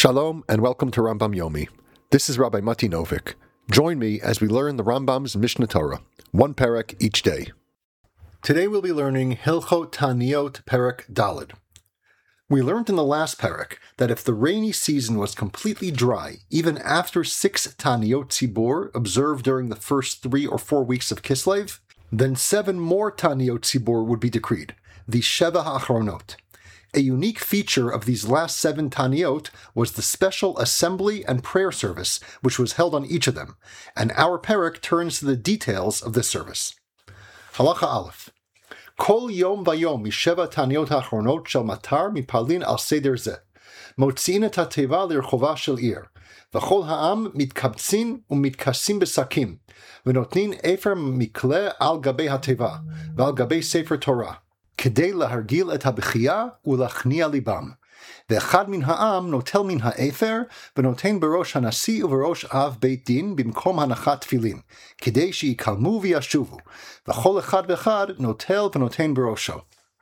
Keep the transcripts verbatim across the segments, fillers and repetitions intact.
Shalom and welcome to Rambam Yomi. This is Rabbi Mati Novik. Join me as we learn the Rambam's Mishnah Torah, one perek each day. Today we'll be learning Hilchot Taniot Perek Daled. We learned in the last perek that if the rainy season was completely dry, even after six Taniot Tzibur observed during the first three or four weeks of Kislev, then seven more Taniot Tzibur would be decreed, the Sheva HaAchronot. A unique feature of these last seven Taniot was the special assembly and prayer service which was held on each of them, and our perek turns to the details of this service. Halacha Aleph. Kol yom vayom misheva Taniot ha'achronot shel matar mipalin al seder zeh. Motziin et hateva lirchova shel ir. V'chol ha'am mitkabtzin umitkasim besakim. V'notnin efer mikle al gabei hateva. V'al gabei sefer Torah. כדי להרגיל את הבכייה ולהכניע ליבם. ואחד מן העם נוטל מן האפר ונותן בראש הנשיא ובראש אב בית דין במקום הנחת תפילין, כדי שיקלמו וישובו, וכל אחד ואחד נוטל ונותן בראשו.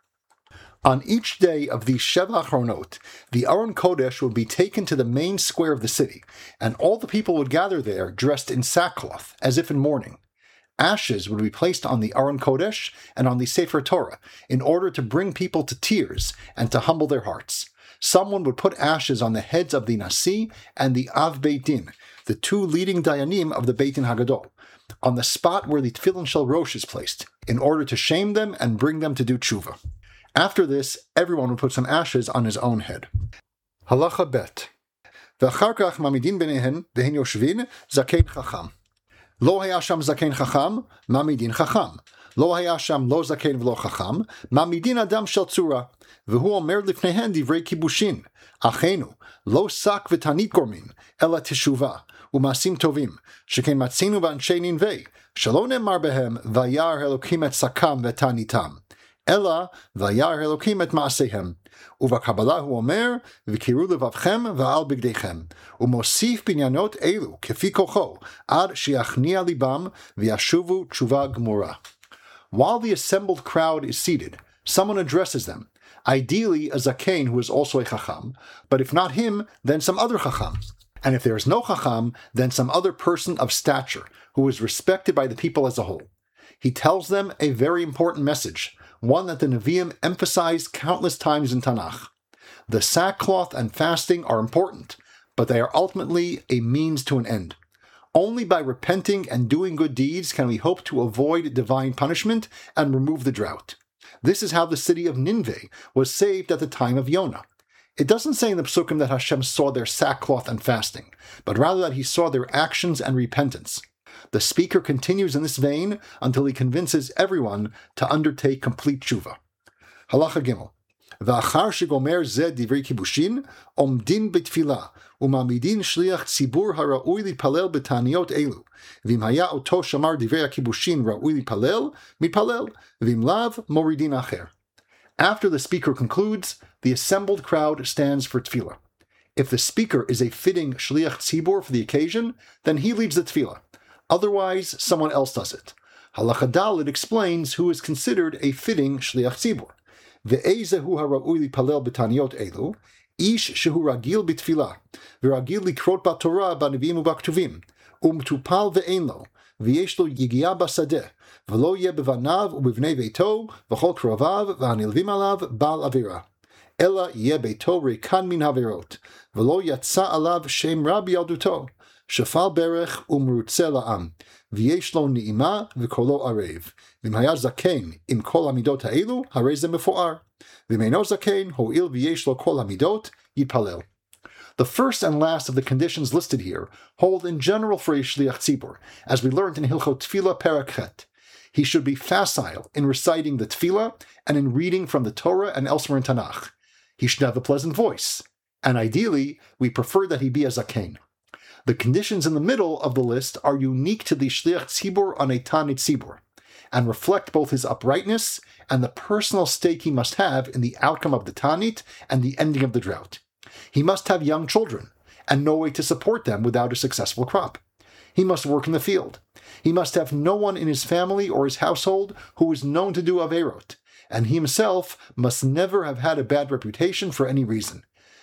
On each day of these Sheva Achronot, the Aron Kodesh would be taken to the main square of the city, and all the people would gather there dressed in sackcloth, as if in mourning. Ashes would be placed on the Aron Kodesh and on the Sefer Torah in order to bring people to tears and to humble their hearts. Someone would put ashes on the heads of the Nasi and the Av Beit Din, the two leading Dayanim of the Beit Din Hagadol, on the spot where the Tefillin Shel Rosh is placed, in order to shame them and bring them to do tshuva. After this, everyone would put some ashes on his own head. Halacha Bet. Ve'achar kach mamidin benehen ve'hen yoshvin zakein chacham. לא היה שם זקן חכם, מעמידין חכם. לא היה שם לא זקן ולא חכם, מעמידין אדם של צורה. והוא אומר לפניהן דברי כיבושין. אחינו, לא שק ותנית גורמין, אלא תשובה, ומעשים טובים, שכן מצינו באנשי נינווה, שלא נאמר בהם, וירא אלוקים את שקם ותניתם. אלא, וירא אלוקים את מעשיהם. ובקבלה הוא אומר, וקראו לבבכם ועל בגדיכם, ומוסיף בעניינות אלו, כפי כוחו, עד שיכניע ליבם, וישובו תשובה גמורה. While the assembled crowd is seated, someone addresses them, ideally a zaken who is also a chacham, but if not him, then some other chacham. And if there is no chacham, then some other person of stature, who is respected by the people as a whole. He tells them a very important message, one that the Nevi'im emphasized countless times in Tanakh. The sackcloth and fasting are important, but they are ultimately a means to an end. Only by repenting and doing good deeds can we hope to avoid divine punishment and remove the drought. This is how the city of Nineveh was saved at the time of Yonah. It doesn't say in the Psukim that Hashem saw their sackcloth and fasting, but rather that he saw their actions and repentance. The speaker continues in this vein until he convinces everyone to undertake complete tshuva. Halacha Gimel. V'achar shegomer zeh divrei kibushin, omdin betfila, umamidin shliach tzibur hara'ui lipalel betaniot elu. V'im haya oto shamar divrei kibushin ra'ui lipalel, mipalel, v'im lav moridin acher. After the speaker concludes, the assembled crowd stands for tefillah. If the speaker is a fitting shliach tzibur for the occasion, then he leads the tefillah. Otherwise, someone else does it. Halacha Daled explains who is considered a fitting shliach tzibur. Ve'ezehu hara'ui lipalel b'taniot elu, ish shehu ragil b'tfilah, v'ragil likrot b'torah b'nevim u'b'ktuvim, umtupal ve'en lo, v'yesh lo yigia b'sadeh, v'lo yeh b'vanav u'b'vnei veito, v'chol krovav v'anilvim alav bal avira. Ela yeh beito rekan min haverot, v'lo yatsa alav shem rab yaduto. Shafal berech umrutze la'am, v'yesh lo ni'ima v'kolo arev, v'im haya zaken im kol hamidot ha'elu, harei ze mefo'ar, v'im eino zaken ho'il v'yesh lo kol hamidot yipalel. The first and last of the conditions listed here hold in general for a shliach tzibur, as we learned in Hilchot Tefillah Perek Chet. He should be facile in reciting the tefillah and in reading from the Torah and elsewhere in Tanakh. He should have a pleasant voice, and ideally, we prefer that he be a zaken. The conditions in the middle of the list are unique to the Shliach Tzibur on a Tanit Tzibur, and reflect both his uprightness and the personal stake he must have in the outcome of the Tanit and the ending of the drought. He must have young children, and no way to support them without a successful crop. He must work in the field. He must have no one in his family or his household who is known to do Averot, and he himself must never have had a bad reputation for any reason.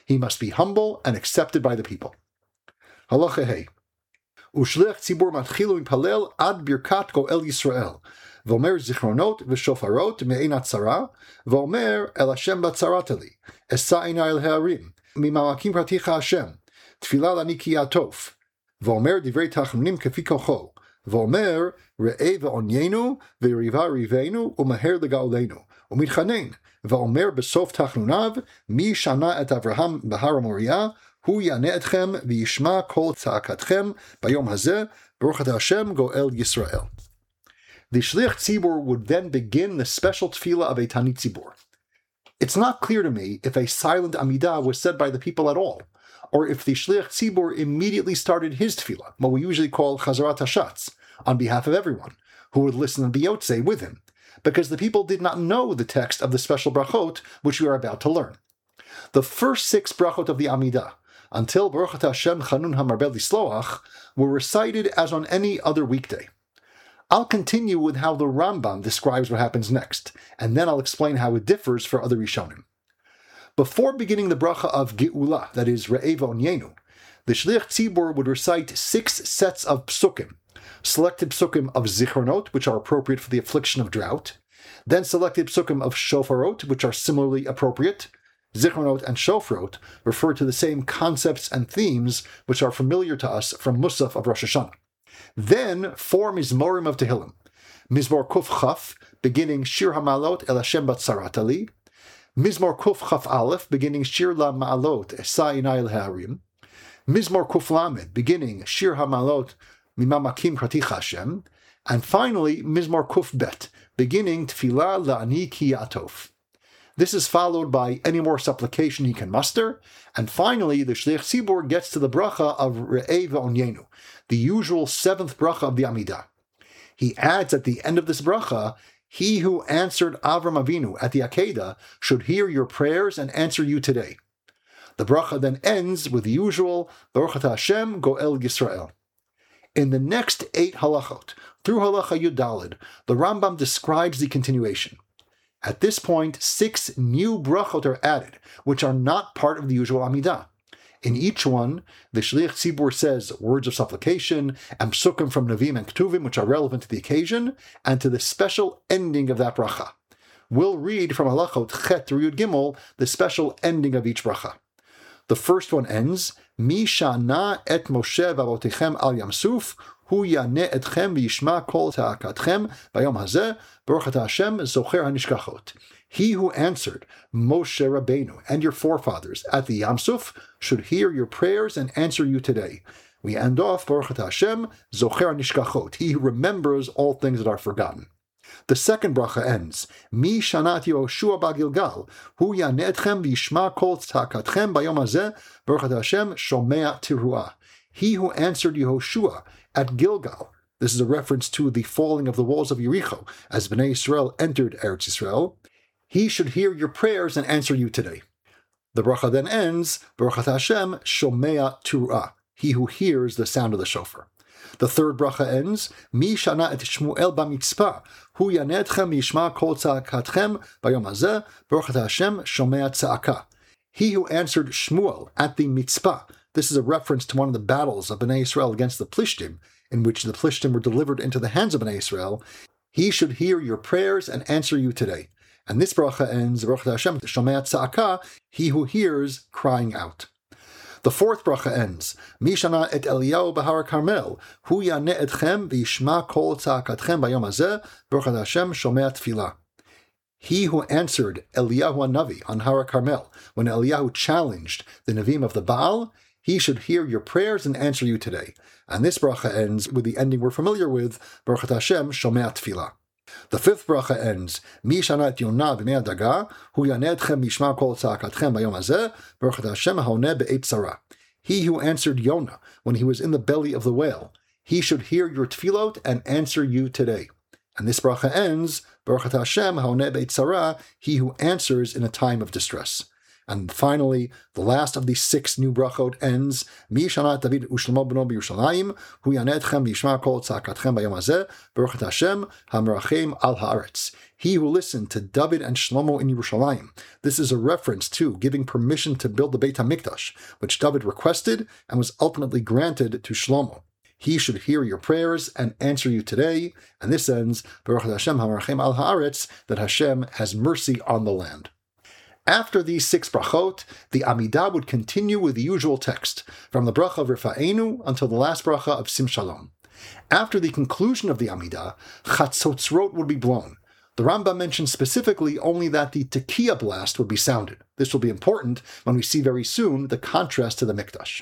He must be humble and accepted by the people. Halacha Hey. Ushliach tzibur matchilu impalel ad birkat goel Yisrael. V'omer zichronot v'shofarot me'einat tzara. V'omer el Hashem batzaratali. Esa einai el ha'arim. Mimalakim praticha Hashem. Tfilah lani ki yatof. V'omer divrei tachnunim kefi kocho. V'omer re'eh ve'onyenu ve'riva rivenu u'maher legaolenu. U'mitchanein. V'omer besof tachnunav mi shana et Avraham b'har Moriah. Hu yaneh etchem v'yishma kol tza'akatchem bayom hazeh baruch atah Hashem goel Yisrael. The Shliach Tzibur would then begin the special tefillah of a Tanit Tzibur. It's not clear to me if a silent Amidah was said by the people at all, or if the Shliach Tzibur immediately started his tefillah, what we usually call Chazarat Hashatz, on behalf of everyone, who would listen and Biyotze with him, because the people did not know the text of the special brachot which we are about to learn. The first six brachot of the Amidah, until Baruch Atah Hashem Chanun HaMarbeh Lisloach, were recited as on any other weekday. I'll continue with how the Rambam describes what happens next, and then I'll explain how it differs for other Rishonim. Before beginning the bracha of Geula, that is Re'eh Ve'onyenu, the Shliach Tzibur would recite six sets of psukim, selected psukim of Zichronot, which are appropriate for the affliction of drought, then selected psukim of Shofarot, which are similarly appropriate. Zichronot and Shofrot refer to the same concepts and themes which are familiar to us from Musaf of Rosh Hashanah. Then four Mizmorim of Tehillim. Mizmor Kuf Chaf, beginning Shir HaMalot El Hashem Batzaratali. Mizmor Kuf Chaf Aleph, beginning Shir La Ma'alot Esa Einai El Ha'arim. Mizmor Kuf Lamed, beginning Shir HaMalot Mimamakim Praticha Hashem. And finally, Mizmor Kuf Bet, beginning Tfilah La'ani Ki Yatof. This is followed by any more supplication he can muster, and finally the Shliach Tzibur gets to the bracha of Re'eh Ve'onyenu, the usual seventh bracha of the Amidah. He adds at the end of this bracha, he who answered Avram Avinu at the Akedah should hear your prayers and answer you today. The bracha then ends with the usual Baruch Atah Hashem Goel Yisrael. In the next eight halachot, through halacha Yud Daled, the Rambam describes the continuation. At this point, six new brachot are added, which are not part of the usual Amidah. In each one, the Shliach Tzibur says words of supplication and psukim from Nevi'im and Ketuvim, which are relevant to the occasion, and to the special ending of that bracha. We'll read from halachot Chet through Yud Gimel the special ending of each bracha. The first one ends, Mi shana et Moshe v'avotechem al Yamsuf, Hu yaneh etchem v'yishma kol ta'akatchem bayom hazeh, Baruch Atah Hashem zocher hanishkachot. He who answered Moshe Rabbeinu and your forefathers at the Yamsuf should hear your prayers and answer you today. We end off Baruch Atah Hashem zocher hanishkachot. He who remembers all things that are forgotten. The second bracha ends, Mi shanat Yehoshua ba'Gilgal, Hu yaneh etchem v'yishma kol ta'akatchem bayom hazeh, Baruch Atah Hashem shomea tiruah. He who answered Yehoshua at Gilgal. This is a reference to the falling of the walls of Yericho as Bnei Yisrael entered Eretz Yisrael. He should hear your prayers and answer you today. The bracha then ends, Baruch Atah Hashem shomea tiruah. He who hears the sound of the shofar. The third bracha ends, Mi shana et Shmuel b'mitzpah, Hu yaneh etchem v'yishma kol tza'akatchem bayom hazeh, Baruch Atah Hashem shomea tza'akah. He who answered Shmuel at the mitzpah. This is a reference to one of the battles of Bnei Yisrael against the Plishtim, in which the Plishtim were delivered into the hands of Bnei Yisrael. He should hear your prayers and answer you today. And this bracha ends, Baruch Hashem shomea tza'akah, he who hears crying out. The fourth bracha ends, Mi shana et Eliyahu b'har Carmel, Hu yaneh etchem v'yishma kol tza'akatchem bayom hazeh, Baruch Hashem shomea tfilah. He who answered Eliyahu HaNavi on Har Carmel, when Eliyahu challenged the Nevi'im of the Baal, he should hear your prayers and answer you today. And this bracha ends with the ending we're familiar with, Baruch Hashem shomea tfilah. The fifth bracha ends, Mi shana et Yonah b'mei hadaga, Hu yaneh etchem v'yishma kol tza'akatchem bayom hazeh, Baruch Hashem haoneh be'et tzara. He who answered Yonah when he was in the belly of the whale, he should hear your tefillot and answer you today. And this bracha ends, Baruch Hashem haoneh be'et tzara, he who answers in a time of distress. And finally, the last of these six new brachot ends, Mi shanat David u'Shlomo b'no b'Yerushalayim, hu yaneh etchem v'yishma kol tza'akatchem b'yom hazeh, baruch et Hashem hamerachem al haaretz. He who listened to David and Shlomo in Yerushalayim. This is a reference to giving permission to build the Beit HaMikdash, which David requested and was ultimately granted to Shlomo. He should hear your prayers and answer you today. And this ends, Baruch Hashem hamerachem al haaretz, that Hashem has mercy on the land. After these six brachot, the Amidah would continue with the usual text, from the bracha of Rifa'enu until the last bracha of Sim Shalom. After the conclusion of the Amidah, Chatzotzrot would be blown. The Rambam mentions specifically only that the Tekiah blast would be sounded. This will be important when we see very soon the contrast to the Mikdash.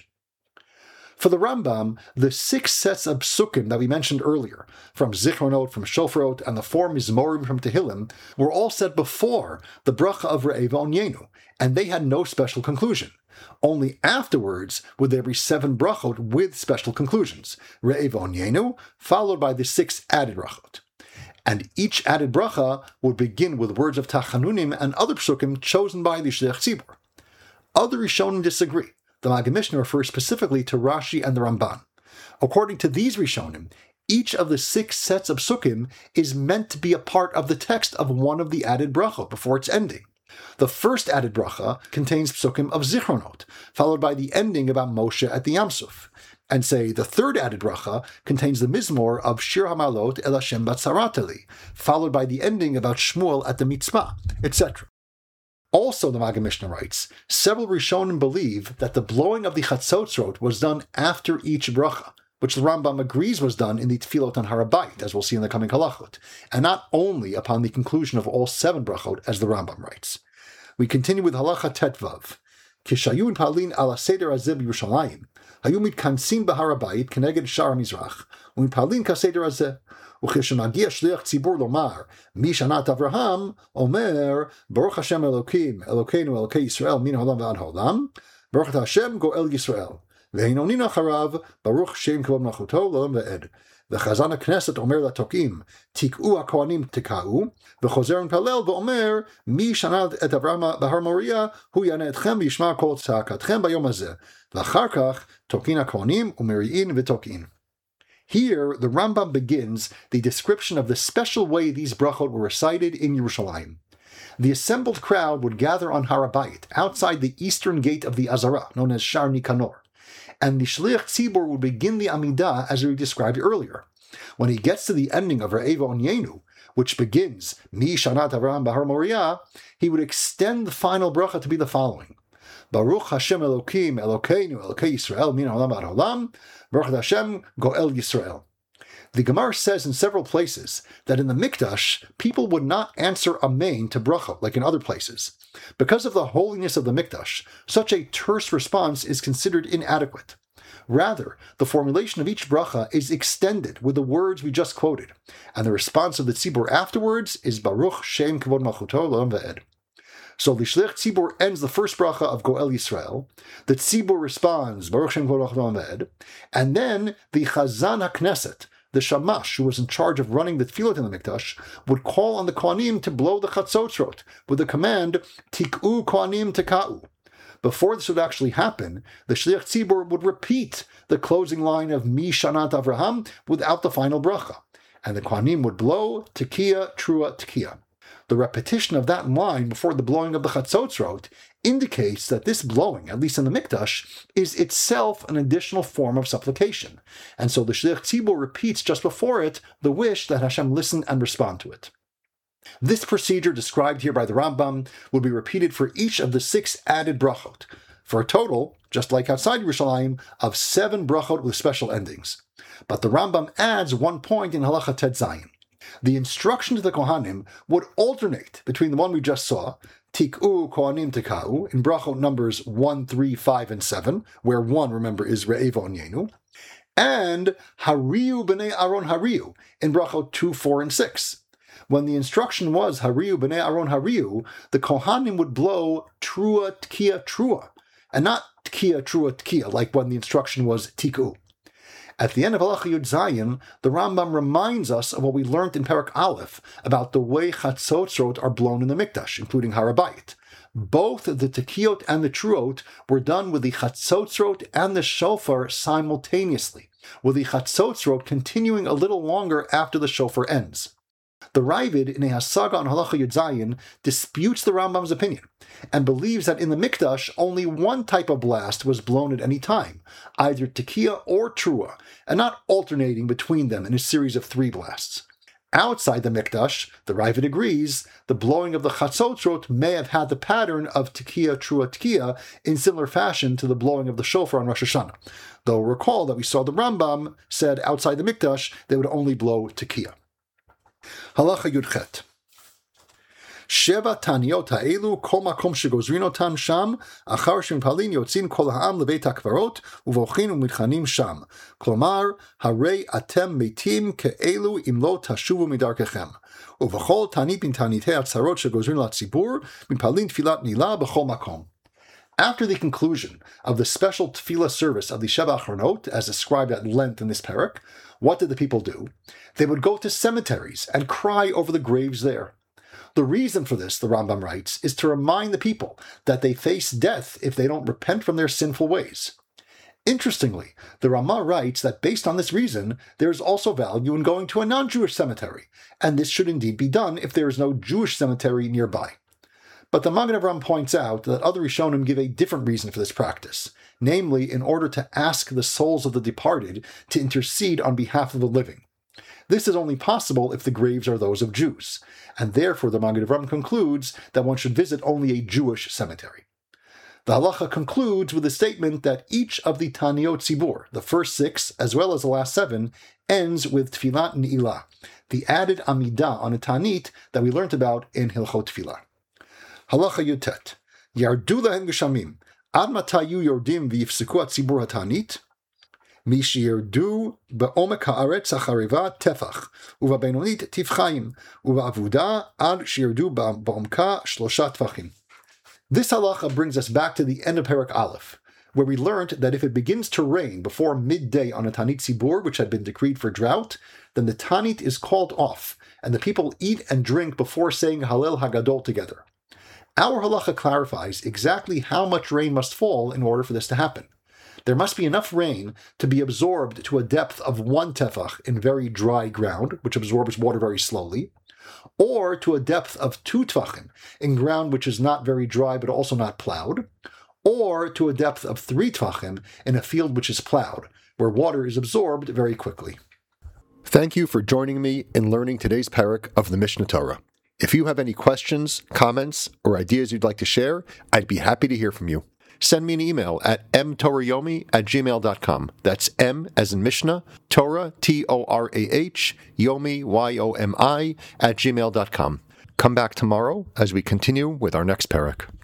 For the Rambam, the six sets of psukim that we mentioned earlier, from Zichronot, from Shofarot, and the four Mizmorim from Tehillim, were all said before the bracha of Re'eh V'Onyenu, and they had no special conclusion. Only afterwards would there be seven brachot with special conclusions, Re'eh V'Onyenu, followed by the six added brachot. And each added bracha would begin with words of Tachanunim and other psukim chosen by the Shliach Tzibur. Other Rishonim disagree. The Maggid Mishnah refers specifically to Rashi and the Ramban. According to these Rishonim, each of the six sets of psukim is meant to be a part of the text of one of the added brachot before its ending. The first added bracha contains psukim of Zichronot, followed by the ending about Moshe at the Yam Suf. And say the third added bracha contains the mizmor of Shir HaMalot El Hashem Batzarateli, followed by the ending about Shmuel at the Mitzvah, et cetera. Also, the Maggid Mishnah writes, several Rishonim believe that the blowing of the Chatzotzrot was done after each bracha, which the Rambam agrees was done in the Tefillot on Har HaBayit, as we'll see in the coming halachot, and not only upon the conclusion of all seven brachot, as the Rambam writes. We continue with halacha tetvav. Kishayu palin ala seder hazeh b'Yerushalayim, hayu mitkansim b'Har HaBayit keneged shar HaMizrach, u'mitpalin kaseder hazeh. וכשמגיע שליח ציבור לומר, משנת אברהם, אומר, ברוך השם אלוקים, אלוקינו אלוקי ישראל, מן העולם ועד העולם, ברוך אתה השם גואל ישראל. והנונים אחריו, ברוך שם כבוד מלכותו לעולם ועד. וחזן הכנסת אומר לתוקעים, תקעו הכהנים תקעו, וחוזר ומפלל ואומר, מי שנת את אברהם בהר מוריה, הוא יענה אתכם וישמע כל צעקתכם ביום הזה. ואחר כך, תוקעין הכהנים ומריעין ותוקעין. Here, the Rambam begins the description of the special way these brachot were recited in Yerushalayim. The assembled crowd would gather on Har HaBayit, outside the eastern gate of the Azara, known as Shar Nikanor, and the Shliach Tzibur would begin the Amidah as we described earlier. When he gets to the ending of Re'eh V'Onyenu, which begins, Mi Shanat Avraham Bahar Moriah, he would extend the final bracha to be the following. Baruch Hashem Elokim, Elokeinu, Elokei Yisrael, min haolam ad haolam, Baruch Hashem, Goel Yisrael. The Gemara says in several places that in the Mikdash, people would not answer Amen to bracha, like in other places. Because of the holiness of the Mikdash, such a terse response is considered inadequate. Rather, the formulation of each bracha is extended with the words we just quoted, and the response of the Tzibur afterwards is Baruch Shem Kavod Malchuto L'Olam V'Ed. So the Shliach Tzibur ends the first bracha of Goel Yisrael, the Tzibur responds, Baruch Shem Kavod Malchuto L'Olam V'Ed, and then the Chazan HaKnesset, the Shamash, who was in charge of running the Tefillot in the Mikdash, would call on the Kohanim to blow the Chatzotzrot with the command, Tik'u Kohanim Teka'u. Before this would actually happen, the Shliach Tzibur would repeat the closing line of Mi Shanat Avraham without the final bracha, and the Kohanim would blow Tekiah, Trua, Tekiah. The repetition of that line before the blowing of the Chatzotzrot indicates that this blowing, at least in the Mikdash, is itself an additional form of supplication, and so the Shliach Tzibur repeats just before it the wish that Hashem listen and respond to it. This procedure described here by the Rambam would be repeated for each of the six added brachot, for a total, just like outside Yerushalayim, of seven brachot with special endings. But the Rambam adds one point in Halacha Tet Zayin. The instruction to the Kohanim would alternate between the one we just saw, Tik'u Kohanim Teka'u, in brachot numbers one, three, five, and seven, where one, remember, is Re'eh V'Onyenu, and Hariu B'nei Aaron Hariu, in brachot two, four, and six. When the instruction was Hariu B'nei Aaron Hariu, the Kohanim would blow Trua Tkiya Trua, and not Tkiya Trua Tkiya, like when the instruction was Tik'u. At the end of Halacha Yud Zayin, the Rambam reminds us of what we learned in Perek Aleph about the way Chatzotzrot are blown in the Mikdash, including Har HaBayit. Both the tekiyot and the truot were done with the chatzotzrot and the shofar simultaneously, with the chatzotzrot continuing a little longer after the shofar ends. The Ravid in a Hasaga on Halacha Yud Zayin disputes the Rambam's opinion and believes that in the Mikdash only one type of blast was blown at any time, either tekiah or trua, and not alternating between them in a series of three blasts. Outside the Mikdash, the Ravid agrees, the blowing of the Chatzotzrot may have had the pattern of tekiah, trua, tekiah in similar fashion to the blowing of the shofar on Rosh Hashanah. Though recall that we saw the Rambam said outside the Mikdash they would only blow tekiah. Halacha Yudchet. Sheva Taniot ha'elu kol makom shegozrin otam sham achar shemimpalin yotzin kol ha'am leveit hakvarot uvochin umitchanim sham. Klomar harei atem meitim ke'elu im lo tashuvu midarkechem. Uvachol tanit bin tanitei atzarot shegozrin latzibur mimpalin tfilat nila b'chol makom. After the conclusion of the special tefillah service of the Sheva Achronot, as described at length in this parak, what did the people do? They would go to cemeteries and cry over the graves there. The reason for this, the Rambam writes, is to remind the people that they face death if they don't repent from their sinful ways. Interestingly, the Ramah writes that based on this reason, there is also value in going to a non-Jewish cemetery, and this should indeed be done if there is no Jewish cemetery nearby. But the Magen Avraham points out that other Rishonim give a different reason for this practice, namely in order to ask the souls of the departed to intercede on behalf of the living. This is only possible if the graves are those of Jews, and therefore the Magen Avraham concludes that one should visit only a Jewish cemetery. The halacha concludes with a statement that each of the Taniot Tzibur, the first six as well as the last seven, ends with Tfilat Ni'ilah, the added Amidah on a Tanit that we learned about in Hilchot Tfilah. Halacha Yutet. Yardu lahem geshamim. Ad matayu yordim v'yifseku atzibur hatanit. Mishirdu be'omek haaretz hachareva tefach. Uva benonit tifchaim. Uva avuda ad shirdu ba'omka shlosha tfachim. This halacha brings us back to the end of Perek Aleph, where we learned that if it begins to rain before midday on a Tanit Tzibur, which had been decreed for drought, then the Tanit is called off, and the people eat and drink before saying Hallel Hagadol together. Our halacha clarifies exactly how much rain must fall in order for this to happen. There must be enough rain to be absorbed to a depth of one tefach in very dry ground, which absorbs water very slowly, or to a depth of two tefachim in ground which is not very dry but also not plowed, or to a depth of three tefachim in a field which is plowed, where water is absorbed very quickly. Thank you for joining me in learning today's parak of the Mishnah Torah. If you have any questions, comments, or ideas you'd like to share, I'd be happy to hear from you. Send me an email at m torah yomi at gmail dot com. That's M as in Mishnah, Torah, T O R A H, Yomi, Y O M I, at gmail dot com. Come back tomorrow as we continue with our next parak.